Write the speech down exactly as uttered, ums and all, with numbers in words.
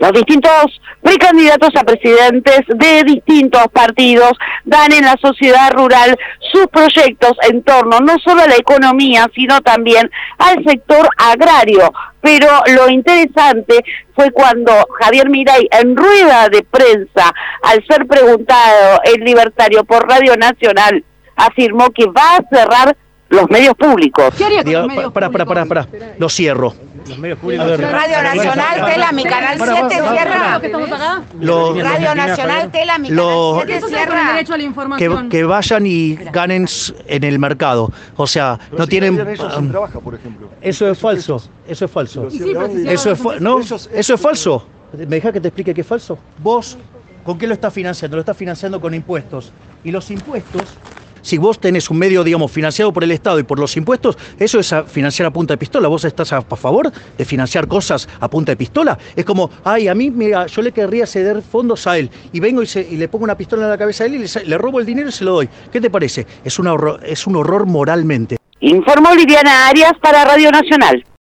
Los distintos precandidatos a presidentes de distintos partidos dan en la sociedad rural sus proyectos en torno no solo a la economía, sino también al sector agrario. Pero lo interesante fue cuando Javier Milei, en rueda de prensa, al ser preguntado el libertario por Radio Nacional, afirmó que va a cerrar los medios públicos. ¿Qué haría con los medios para, para, para, para, lo cierro. Los medios públicos. Radio Nacional, Tela, mi canal siete cierra. ¿Qué estamos acá? Lo, Radio Nacional, Tela, mi lo, canal siete cierra. Derecho a la información. Que, que vayan y ganen en el mercado. O sea, pero no si tienen... Ellos sin trabaja, por ejemplo. Eso es falso, eso es falso. Y sí, pero si Eso es, fa- no, Ellos- eso es falso. ¿Me dejas que te explique qué es falso? Vos, ¿con qué lo estás financiando? Lo estás financiando con impuestos. Y los impuestos, si vos tenés un medio, digamos, financiado por el Estado y por los impuestos, eso es a financiar a punta de pistola. ¿Vos estás a, a favor de financiar cosas a punta de pistola? Es como, ay, a mí, mira, yo le querría ceder fondos a él. Y vengo y, se, y le pongo una pistola en la cabeza a él y le, le robo el dinero y se lo doy. ¿Qué te parece? Es, una horror, es un horror moralmente. Informó Liliana Arias para Radio Nacional.